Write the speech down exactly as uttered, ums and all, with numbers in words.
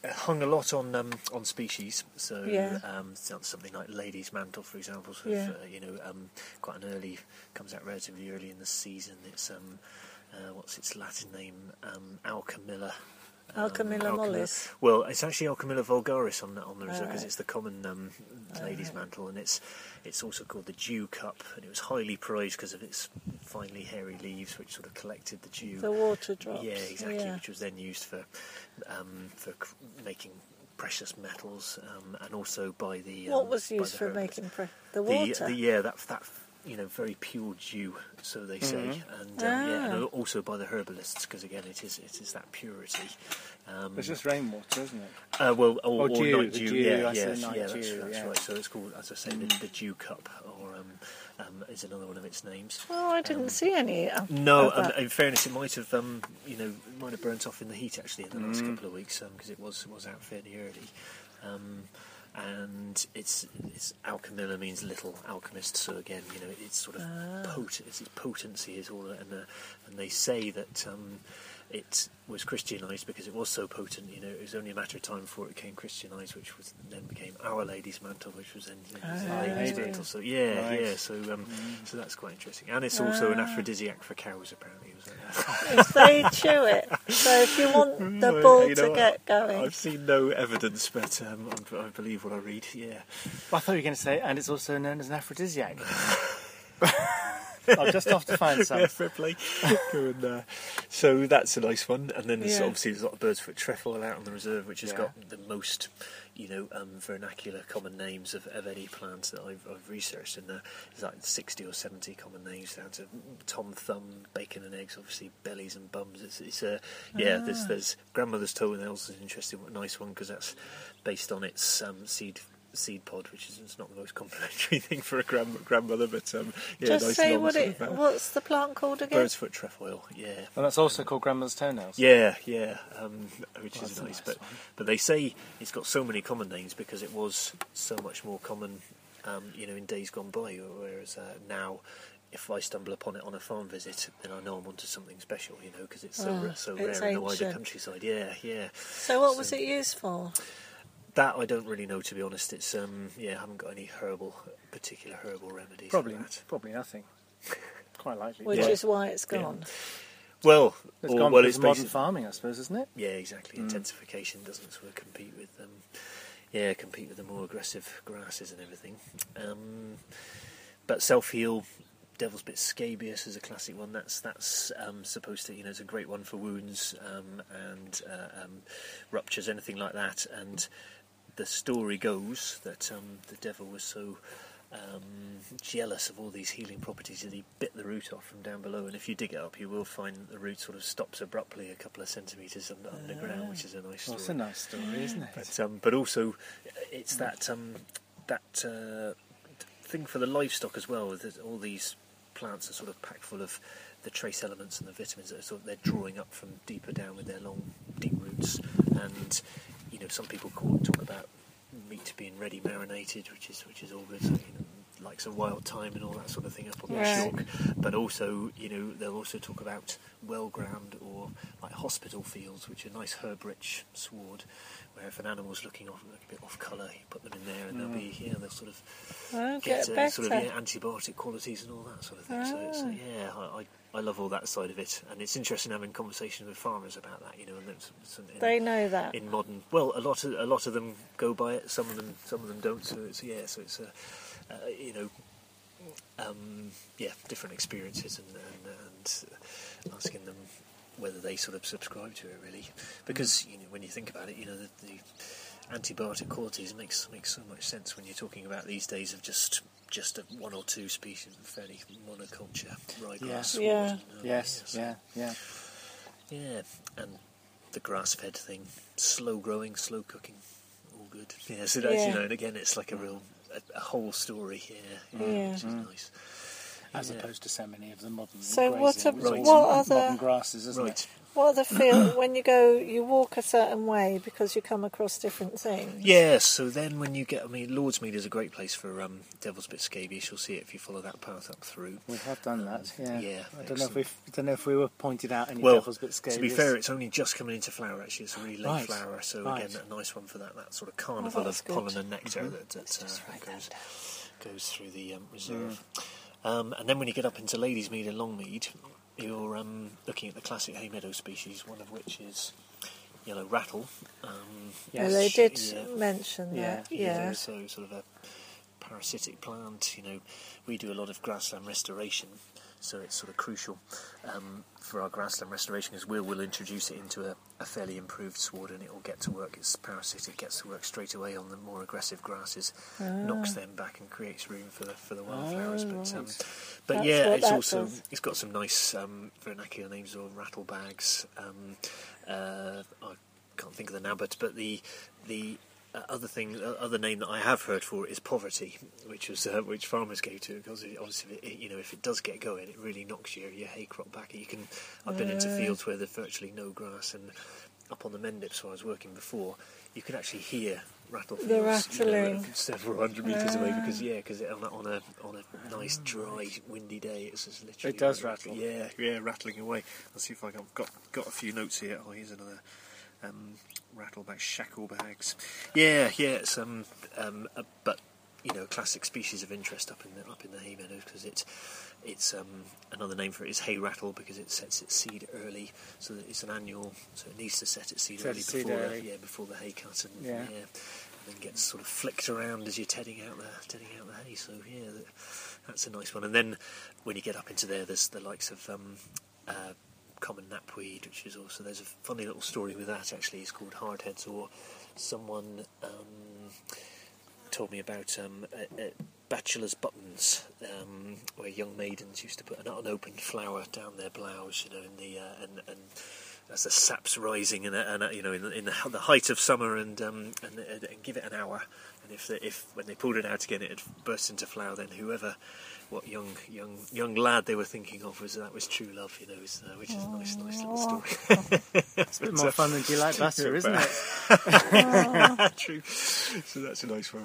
hung a lot on um, on species. So Yeah. um, something like Lady's Mantle, for example, sort Yeah. of, uh, you know, um, quite an early, comes out relatively early in the season. It's um, uh, what's its Latin name? Um, Alchemilla. Um, Alchemilla mollis. Well, it's actually Alchemilla vulgaris on the, on the reserve because right. it's the common um, lady's right. mantle, and it's it's also called the dew cup, and it was highly prized because of its finely hairy leaves, which sort of collected the dew. The water drops. Yeah, exactly, Yeah. which was then used for um, for c- making precious metals, um, and also by the What um, was by used the for herbalists. making pre- the The, water? the yeah, that that you know very pure dew, so they say, Mhm. and um, yeah, and Ah. also by the herbalists because again it is it is that purity. Um, It's just rainwater, isn't it? uh, well, or, Oh, or dew, night the dew, dew, yeah, I yeah, said night yeah, that's, dew, that's yeah. right. So it's called, as I say, the, the dew cup, or um, um, is another one of its names. Oh, I didn't Um, see any. Of No, of um, that. in fairness, it might have, um, you know, might have burnt off in the heat actually in the last Mm. couple of weeks because it was was out fairly early. Um, and it's it's Alchemilla means little alchemist, so again, you know, it's sort of Ah. potent. Its potency is all, and uh, and they say that um, it was Christianised because it was so potent. You know, it was only a matter of time before it became Christianised, which was then became Our Lady's Mantle, which was then you know, Ah, Lady's Lady. Mantle. So yeah, Nice. yeah. So um, so that's quite interesting, and it's also an Ah. aphrodisiac for cows, apparently. Was it? If they chew it. So if you want the Well, bull you to know, get going. I've seen no evidence, but um, I I believe what I read. Yeah. I thought you were going to say, and it's also known as an aphrodisiac. I'll just have to find some. Yeah, fair play. Go and, uh, so that's a nice one, and then there's Yeah. obviously there's a lot of birds foot trefoil out on the reserve, which has Yeah. got the most, you know, um, vernacular common names of, of any plant that I've, I've researched, and uh, there's like sixty or seventy common names down to Tom Thumb, bacon and eggs, obviously bellies and bums. It's, it's uh, yeah, there's Ah. there's grandmother's toenails is an interesting, nice one because that's based on its um, seed. Seed pod, which is it's not the most complimentary thing for a grand, grandmother, but um, yeah, Just nice say long what sort it. of, uh, What's the plant called again? bird's foot trefoil. Yeah, And that's also called grandmother's toenails. yeah, yeah, um, which Well, is that's a nice. nice but one. but they say it's got so many common names because it was so much more common, um, you know, in days gone by. Whereas uh, now, if I stumble upon it on a farm visit, then I know I'm onto something special, you know, because it's so Oh, ra- so it's rare in the wider ancient. countryside. Yeah, yeah. So what was So- it used for? That I don't really know, to be honest. It's um, yeah, I haven't got any herbal, particular herbal remedies. Probably, for that. probably nothing. Quite likely. Which Yeah. is why it's Yeah. gone. Well, It's or, gone well, because it's of modern basic- farming, I suppose, isn't it? Yeah, exactly. Mm. Intensification doesn't sort of compete with um, yeah, compete with the more aggressive grasses and everything. Um, but self heal, Devil's Bit scabious is a classic one. That's that's um, supposed to, you know, it's a great one for wounds um, and uh, um, ruptures, anything like that. And the story goes that um, the devil was so um, jealous of all these healing properties that he bit the root off from down below, and if you dig it up you will find that the root sort of stops abruptly a couple of centimetres under, underground, which is a nice Well, story. it's a nice story, isn't it? But um, but also it's that um, that uh, thing for the livestock as well. That all these plants are sort of packed full of the trace elements and the vitamins that are sort of, they're drawing up from deeper down with their long, deep roots. And you know, some people call, talk about meat being ready marinated, which is which is all good. So, you know, like some wild thyme and all that sort of thing up on the Right. chalk. But also, you know, they'll also talk about well ground or like hospital fields, which are nice herb-rich sward, where if an animal's looking off a bit off colour, you put them in there and they'll be, yeah, they'll sort of Oh, get get uh, better. sort of yeah, antibiotic qualities and all that sort of thing. So it's, uh, Ah. yeah, I, I I love all that side of it, and it's interesting having conversations with farmers about that. You know, and it's, it's in, They know that. in modern. Well, a lot of a lot of them go by it. Some of them some of them don't. So it's yeah. So it's a uh, uh, you know. Um, yeah, different experiences and, and, and asking them whether they sort of subscribe to it really, because you know when you think about it, you know the, the antibiotic qualities makes makes so much sense when you're talking about these days of just just a one or two species of fairly monoculture ryegrass. Yeah. sward, Yeah. you know, Yes, so- yeah, yeah. yeah, and the grass-fed thing, slow growing, slow cooking, all good. Yeah, so that's, Yeah. you know, and again, it's like a real, a, a whole story here, yeah, Yeah. which is Mm. nice. As Yeah. opposed to so many of the modern So grazing, what it's a- all Right. what modern other- grasses, isn't Right. it? What are the feel when you go? You walk a certain way because you come across different things. Yeah, so then when you get, I mean, Lordsmead is a great place for um, Devil's Bit Scabious. You'll see it if you follow that path up through. We have done that. Yeah. Yeah, I don't know if excellent. we don't know if we were pointed out any Well, devil's bit to scabious. be fair, it's only just coming into flower, actually. It's a really late Right. flower, so Right. again, a nice one for that, that sort of carnival that's of pollen good. and nectar Mm-hmm. that, that Let's just uh, write that goes, down. goes through the um, reserve. Um, and then when you get up into Ladysmead and Longmead, you're um, looking at the classic hay meadow species, one of which is yellow rattle. Um, Well, Yes. they did Yeah. mention that. Yeah. Yeah. So sort of a parasitic plant. You know, we do a lot of grassland restoration, so it's sort of crucial um, for our grassland restoration because we'll, we'll introduce it into a, a fairly improved sward and it will get to work. It's parasitic, gets to work straight away on the more aggressive grasses, knocks them back and creates room for the for the wildflowers. Oh, but um, right. but That's yeah, what it's that also does. it's got some nice um, vernacular names of rattlebags. Um, uh, I can't think of the now, but but the the uh, other thing, uh, other name that I have heard for it is poverty, which was uh, which farmers go to because it, obviously, it, you know, if it does get going, it really knocks your your hay crop back. You can, I've been into fields where there's virtually no grass, and up on the Mendips where I was working before, you can actually hear rattle The fields, you know, rattling. several hundred metres away because yeah, because on a, on a on a nice dry windy day, it's just literally It does rattle. Yeah, yeah, rattling away. Let's see if I can, got got a few notes here. Oh, here's another. Um, rattleback shacklebags. Yeah, yeah, it's um, um, a, but you know, a classic species of interest up in the up in the hay meadows because it's it's um, another name for it is hay rattle because it sets its seed early, so that it's an annual. So it needs to set its seed Set early its seed before early. the yeah before the hay cut and Yeah. yeah. and then gets sort of flicked around as you're tedding out the tedding out the hay. So yeah, that, that's a nice one. And then when you get up into there, there's the likes of um, uh, common knapweed, which is also, there's a funny little story with that actually. It's called hardheads, or someone um, told me about um, a, a bachelor's buttons, um, where young maidens used to put an unopened flower down their blouse, you know, in the uh, and, and as the sap's rising, and, and uh, you know, in, the, in the, the height of summer, and um, and, and and give it an hour, and if the, if when they pulled it out again, it had burst into flower, then whoever. What young young young lad they were thinking of was that was true love, you know, is, uh, which is a nice, nice little story. It's a bit more fun than do you like butter, isn't it? True. So that's a nice one.